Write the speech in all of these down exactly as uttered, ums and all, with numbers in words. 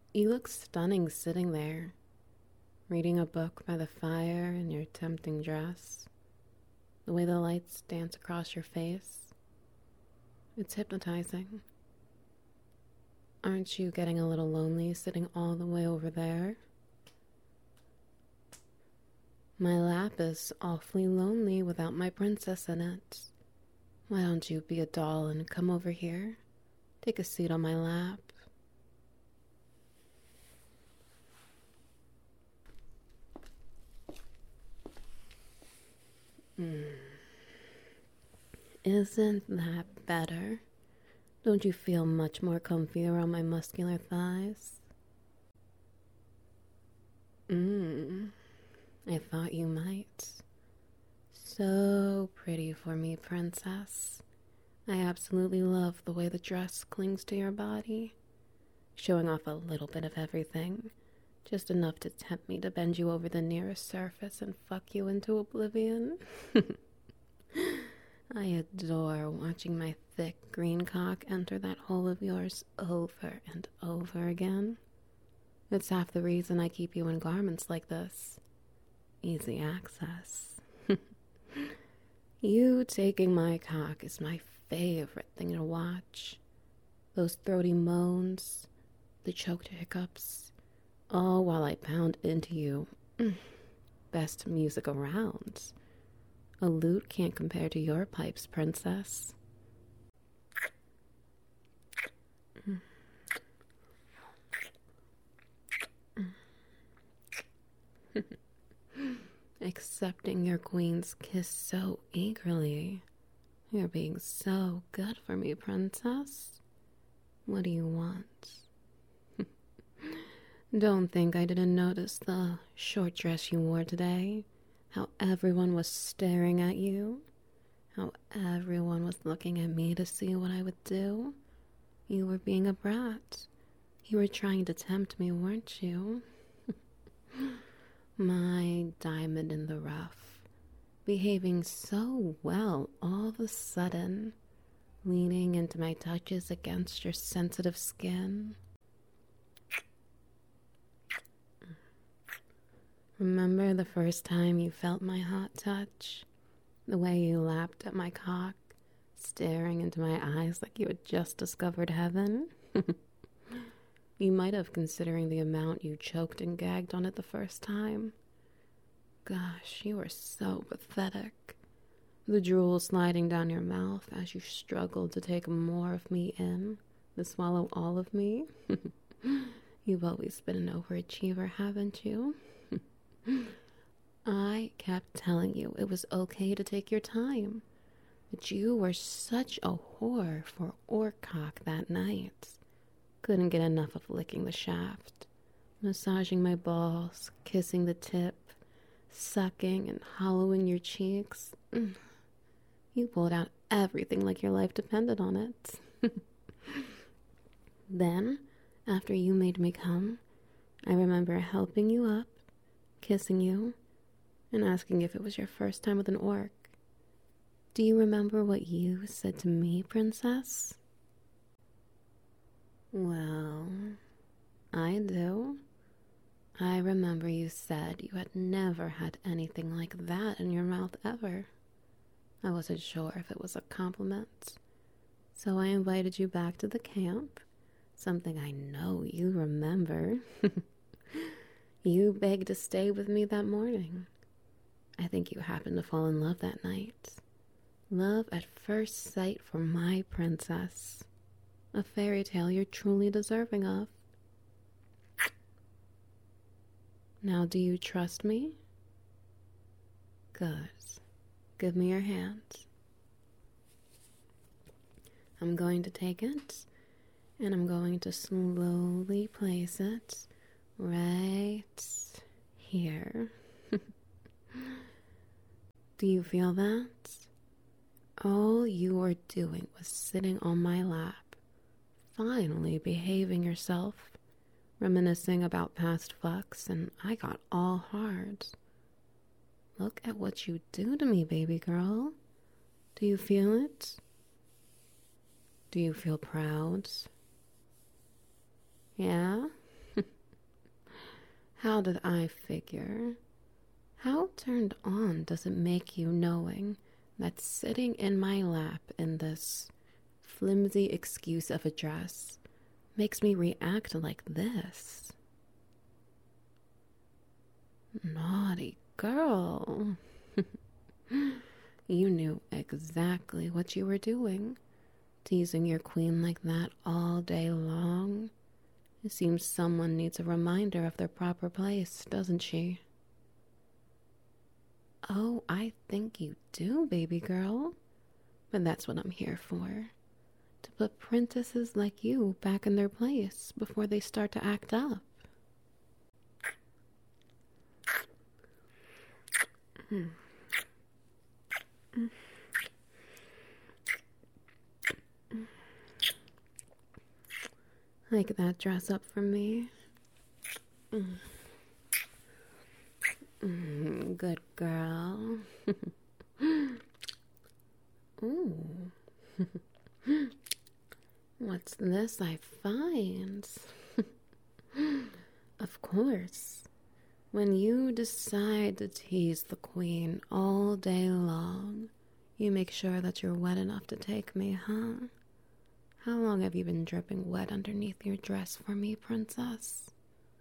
You look stunning sitting there, reading a book by the fire in your tempting dress. The way the lights dance across your face. It's hypnotizing. Aren't you getting a little lonely sitting all the way over there? My lap is awfully lonely without my princess in it. Why don't you be a doll and come over here? Take a seat on my lap. Mm. Isn't that better? Don't you feel much more comfy around my muscular thighs? Mmm, I thought you might. So pretty for me, princess. I absolutely love the way the dress clings to your body, showing off a little bit of everything, just enough to tempt me to bend you over the nearest surface and fuck you into oblivion. I adore watching my thick green cock enter that hole of yours over and over again. It's half the reason I keep you in garments like this. Easy access. You taking my cock is my favorite thing to watch. Those throaty moans, the choked hiccups, all while I pound into you. Best music around. A lute can't compare to your pipes, princess. Accepting your queen's kiss so eagerly. You're being so good for me, princess. What do you want? Don't think I didn't notice the short dress you wore today. How everyone was staring at you. How everyone was looking at me to see what I would do. You were being a brat. You were trying to tempt me, weren't you? My diamond in the rough. Behaving so well all of a sudden. Leaning into my touches against your sensitive skin. Remember the first time you felt my hot touch? The way you lapped at my cock, staring into my eyes like you had just discovered heaven? You might have, considering the amount you choked and gagged on it the first time. Gosh, you were so pathetic. The drool sliding down your mouth as you struggled to take more of me in, to swallow all of me. You've always been an overachiever, haven't you? I kept telling you it was okay to take your time, but you were such a whore for orcock that night. Couldn't get enough of licking the shaft, massaging my balls, kissing the tip, sucking and hollowing your cheeks. You pulled out everything like your life depended on it. Then, after you made me come, I remember helping you up, kissing you, and asking if it was your first time with an orc. Do you remember what you said to me, princess? Well, I do. I remember you said you had never had anything like that in your mouth ever. I wasn't sure if it was a compliment, so I invited you back to the camp, something I know you remember. You begged to stay with me that morning. I think you happened to fall in love that night. Love at first sight for my princess. A fairy tale you're truly deserving of. Now, do you trust me? Good. Give me your hand. I'm going to take it, and I'm going to slowly place it right here. Do you feel that? All you were doing was sitting on my lap, finally behaving yourself, reminiscing about past fucks, and I got all hard. Look at what you do to me, baby girl. Do you feel it? Do you feel proud? Yeah? How did I figure? How turned on does it make you knowing that sitting in my lap in this flimsy excuse of a dress makes me react like this? Naughty girl. You knew exactly what you were doing, teasing your queen like that all day long. It seems someone needs a reminder of their proper place, doesn't she? Oh, I think you do, baby girl. But that's what I'm here for. To put princesses like you back in their place before they start to act up. Hmm. Like that dress up for me. Mm. Mm, good girl. Ooh. What's this I find? Of course. When you decide to tease the queen all day long, you make sure that you're wet enough to take me, huh? How long have you been dripping wet underneath your dress for me, princess?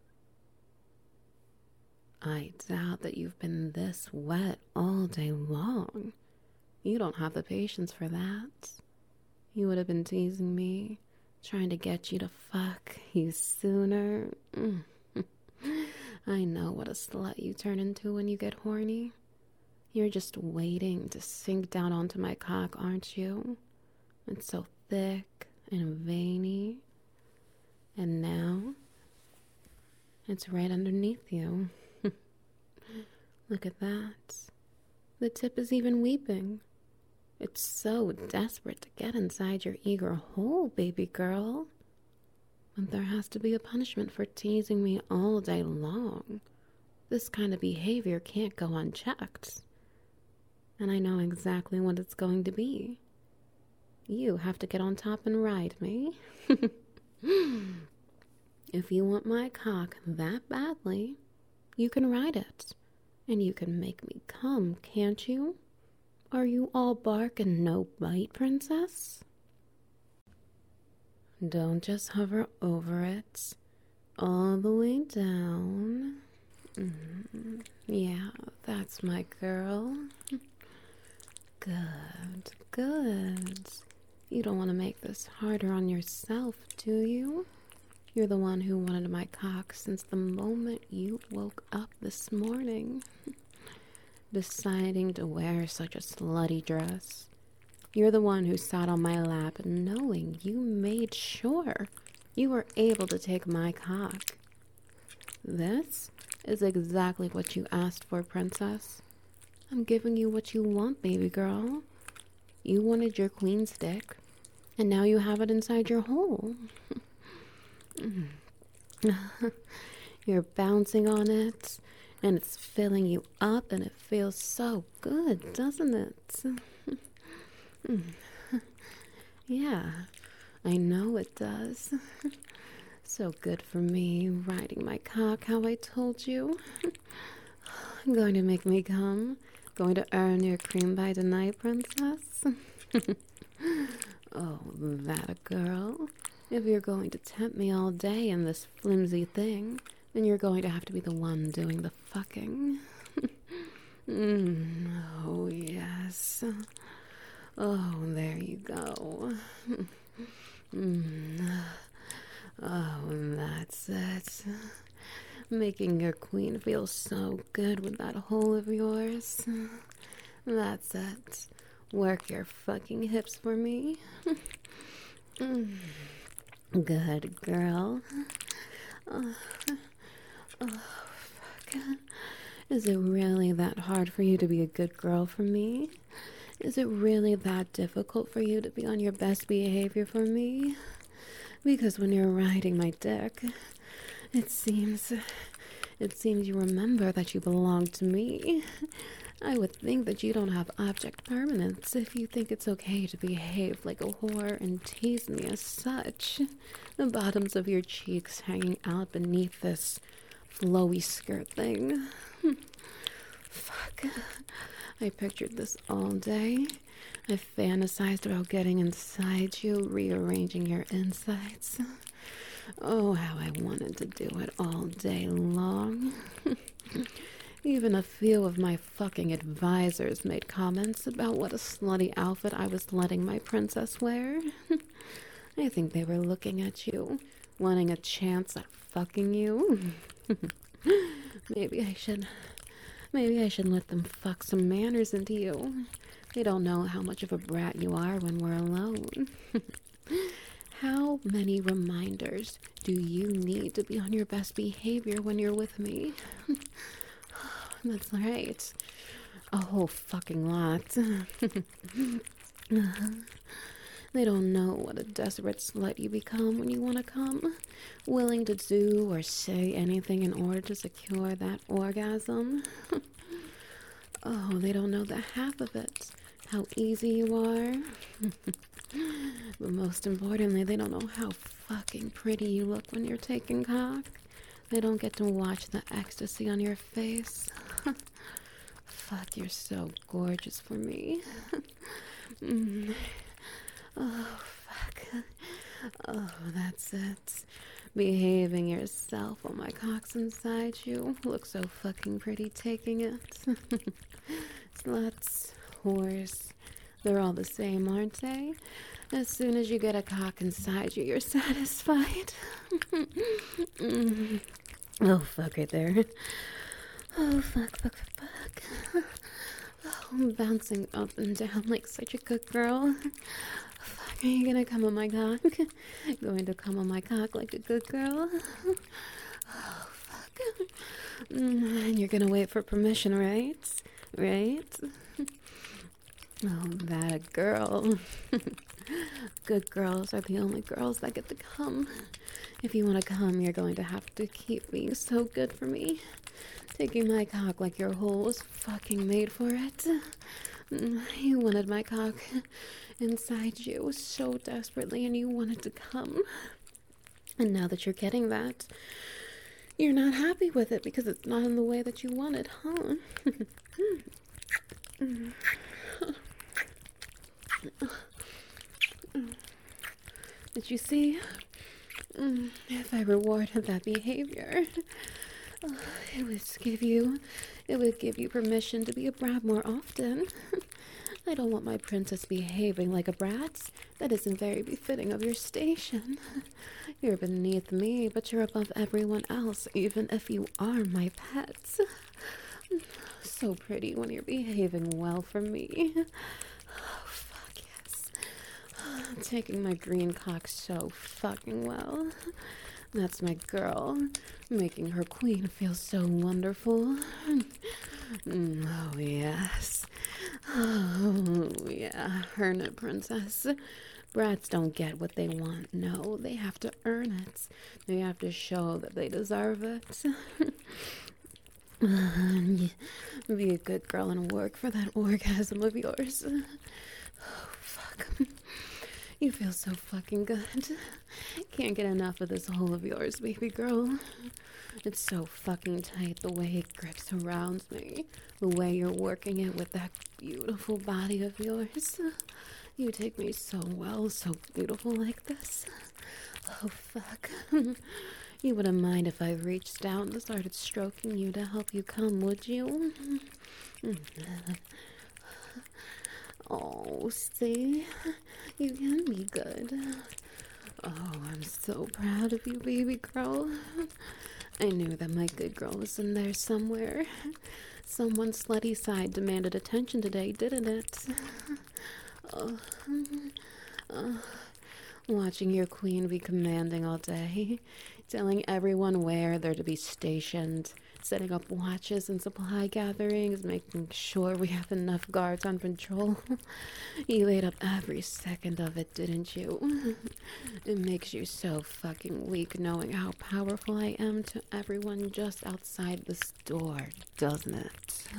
I doubt that you've been this wet all day long. You don't have the patience for that. You would have been teasing me, trying to get you to fuck you sooner. Mm. I know what a slut you turn into when you get horny. You're just waiting to sink down onto my cock, aren't you? It's so thick and veiny. And now, it's right underneath you. Look at that. The tip is even weeping. It's so desperate to get inside your eager hole, baby girl. But there has to be a punishment for teasing me all day long. This kind of behavior can't go unchecked. And I know exactly what it's going to be. You have to get on top and ride me. If you want my cock that badly, you can ride it. And you can make me come, can't you? Are you all bark and no bite, princess? Don't just hover over it. All the way down. Mm, yeah, that's my girl. Good, good. You don't want to make this harder on yourself, do you? You're the one who wanted my cock since the moment you woke up this morning. Deciding to wear such a slutty dress. You're the one who sat on my lap knowing you made sure you were able to take my cock. This is exactly what you asked for, princess. I'm giving you what you want, baby girl. You wanted your queen's dick, and now you have it inside your hole. You're bouncing on it, and it's filling you up, and it feels so good, doesn't it? Yeah, I know it does. So good for me, riding my cock how I told you. Going to make me come? Going to earn your cream by tonight, princess? Oh, that a girl. If you're going to tempt me all day in this flimsy thing, then you're going to have to be the one doing the fucking. mm, oh, yes. Oh, there you go. mm. Oh, that's it. Making your queen feel so good with that hole of yours. That's it. Work your fucking hips for me. Good girl. Oh, oh, fuck. Is it really that hard for you to be a good girl for me? Is it really that difficult for you to be on your best behavior for me? Because when you're riding my dick, it seems, it seems you remember that you belong to me. I would think that you don't have object permanence if you think it's okay to behave like a whore and tease me as such. The bottoms of your cheeks hanging out beneath this flowy skirt thing. Fuck. I pictured this all day. I fantasized about getting inside you, rearranging your insides. Oh, how I wanted to do it all day long. Even a few of my fucking advisors made comments about what a slutty outfit I was letting my princess wear. I think they were looking at you, wanting a chance at fucking you. Maybe I should... Maybe I should let them fuck some manners into you. They don't know how much of a brat you are when we're alone. How many reminders do you need to be on your best behavior when you're with me? That's right. A whole fucking lot. They don't know what a desperate slut you become when you want to come, willing to do or say anything in order to secure that orgasm. Oh, they don't know the half of it, how easy you are. But most importantly, they don't know how fucking pretty you look when you're taking cock. They don't get to watch the ecstasy on your face. Fuck, you're so gorgeous for me. mm. Oh, fuck. Oh, that's it. Behaving yourself while my cock's inside you. Look so fucking pretty taking it. Sluts, whores, they're all the same, aren't they? As soon as you get a cock inside you, you're satisfied. mm. Oh, fuck right there. Oh, fuck, fuck, fuck, fuck. Oh, I'm bouncing up and down like such a good girl. Fuck, are you gonna come on my cock? Going to come on my cock like a good girl? Oh, fuck. Mm, and you're gonna wait for permission, right? Right? Oh, that a girl. Good girls are the only girls that get to come. If you want to come, you're going to have to keep being so good for me. Taking my cock like your hole was fucking made for it. You wanted my cock inside you so desperately, and you wanted to come. And now that you're getting that, you're not happy with it because it's not in the way that you wanted, huh? Did you see? If I rewarded that behavior, it would give you, it would give you permission to be a brat more often. I don't want my princess behaving like a brat. That isn't very befitting of your station. You're beneath me, but you're above everyone else, even if you are my pets. So pretty when you're behaving well for me. Oh, fuck yes. Taking my green cock so fucking well. That's my girl, making her queen feel so wonderful. Mm, oh, yes. Oh, yeah, earn it, princess. Brats don't get what they want. No, they have to earn it. They have to show that they deserve it. Be a good girl and work for that orgasm of yours. Oh, fuck. You feel so fucking good. Can't get enough of this hole of yours, baby girl. It's so fucking tight, the way it grips around me. The way you're working it with that beautiful body of yours. You take me so well, so beautiful like this. Oh, fuck. You wouldn't mind if I reached down and started stroking you to help you come, would you? Oh, see? You can be good. Oh, I'm so proud of you, baby girl. I knew that my good girl was in there somewhere. Someone's slutty side demanded attention today, didn't it? Oh, oh. Watching your queen be commanding all day, telling everyone where they're to be stationed, setting up watches and supply gatherings, making sure we have enough guards on patrol. You ate up every second of it, didn't you? It makes you so fucking weak knowing how powerful I am to everyone just outside this door, doesn't it?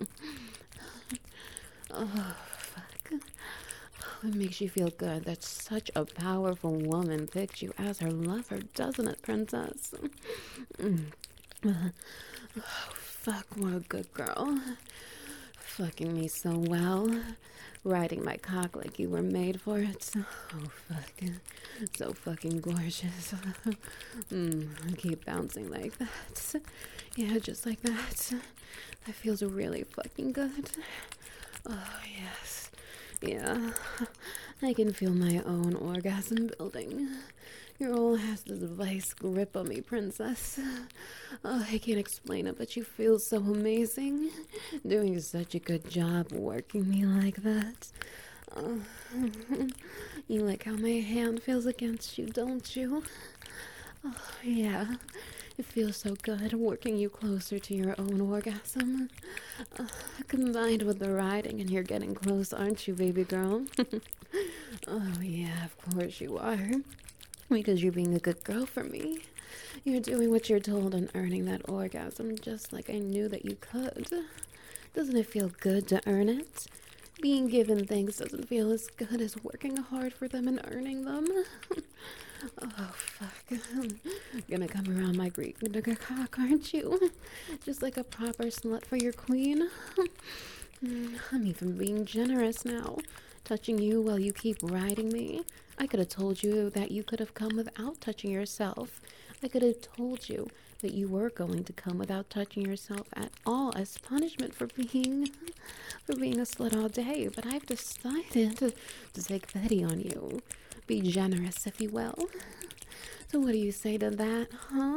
Oh, fuck. It makes you feel good that such a powerful woman picked you as her lover, doesn't it, princess? Mm. Oh, fuck, what a good girl. Fucking me so well. Riding my cock like you were made for it. Oh, fuck. So fucking gorgeous. mm, keep bouncing like that. Yeah, just like that. That feels really fucking good. Oh, yes. Yeah. I can feel my own orgasm building. Your all has this vice grip on me, princess. Oh, I can't explain it, but you feel so amazing. Doing such a good job working me like that. Oh, you like how my hand feels against you, don't you? Oh, yeah. It feels so good working you closer to your own orgasm. Uh, combined with the riding, and you're getting close, aren't you, baby girl? Oh, yeah, of course you are. Because you're being a good girl for me. You're doing what you're told and earning that orgasm just like I knew that you could. Doesn't it feel good to earn it? Being given things doesn't feel as good as working hard for them and earning them. Oh, fuck. Gonna come around my Greek cock, aren't you? Just like a proper slut for your queen. I'm even being generous now. Touching you while you keep riding me. I could have told you that you could have come without touching yourself. I could have told you that you were going to come without touching yourself at all as punishment for being for being a slut all day. But I've decided to, to take pity on you. Be generous, if you will. So what do you say to that, huh?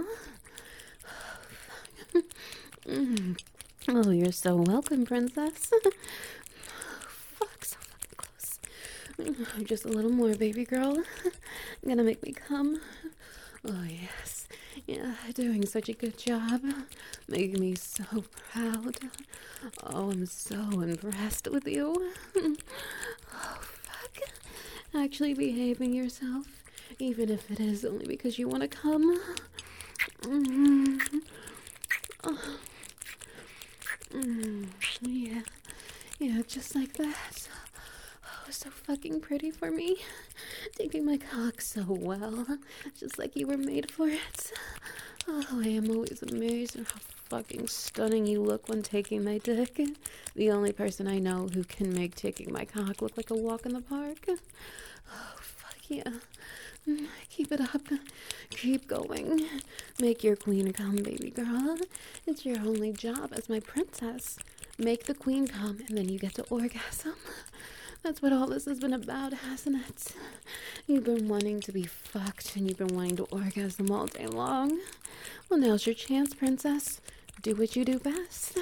mm. Oh, you're so welcome, princess. Fuck, so fucking close. Just a little more, baby girl. Gonna make me come. Oh, yes. Yeah, doing such a good job. Making me so proud. Oh, I'm so impressed with you. Oh, fuck. Actually behaving yourself. Even if it is only because you want to come. Mm-hmm. Oh. Mm, yeah. Yeah, just like that. Oh, so fucking pretty for me. Taking my cock so well. Just like you were made for it. Oh, I am always amazed at how fucking stunning you look when taking my dick. The only person I know who can make taking my cock look like a walk in the park. Oh, fuck yeah. Keep it up. Keep going. Make your queen come, baby girl. It's your only job as my princess. Make the queen come, and then you get to orgasm. That's what all this has been about, hasn't it? You've been wanting to be fucked, and you've been wanting to orgasm all day long. Well, now's your chance, princess. Do what you do best.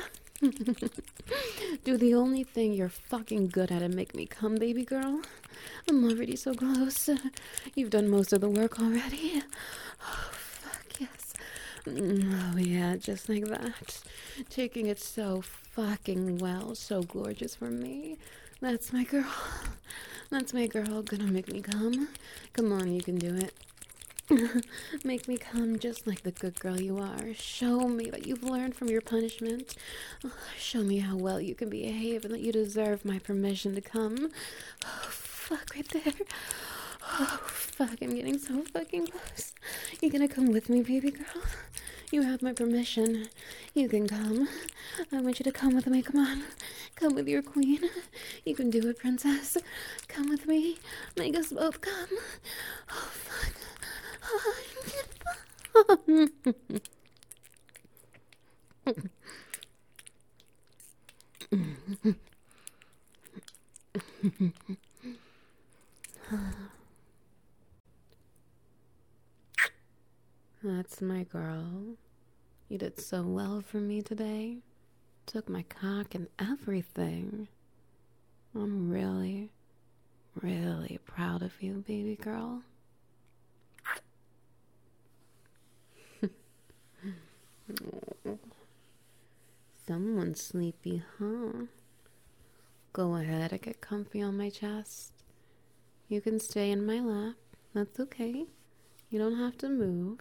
Do the only thing you're fucking good at and make me come, baby girl. I'm already so close. You've done most of the work already. Oh, fuck yes. Oh, yeah, just like that. Taking it so fucking well, so gorgeous for me. That's my girl. That's my girl gonna make me come. Come on, you can do it. Make me come just like the good girl you are. Show me that you've learned from your punishment. Show me how well you can behave and that you deserve my permission to come. Oh, fuck, right there. Oh, fuck, I'm getting so fucking close. You gonna come with me, baby girl? You have my permission. You can come. I want you to come with me. Come on. Come with your queen. You can do it, princess. Come with me. Make us both come. Oh, fuck. That's my girl. You did so well for me today. Took my cock and everything. I'm really, really proud of you, baby girl. Someone's sleepy, huh? Go ahead and get comfy on my chest. You can stay in my lap. That's okay. You don't have to move.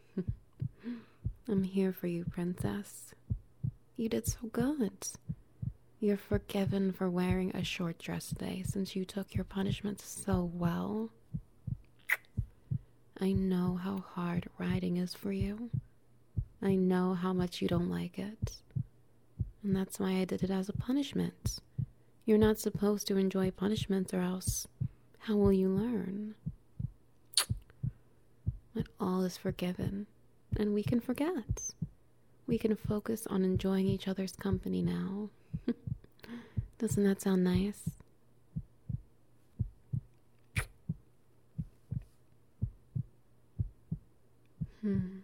I'm here for you, princess. You did so good. You're forgiven for wearing a short dress today since you took your punishment so well. I know how hard riding is for you. I know how much you don't like it. And that's why I did it as a punishment. You're not supposed to enjoy punishment, or else how will you learn? But all is forgiven, and we can forget. We can focus on enjoying each other's company now. Doesn't that sound nice? Hmm.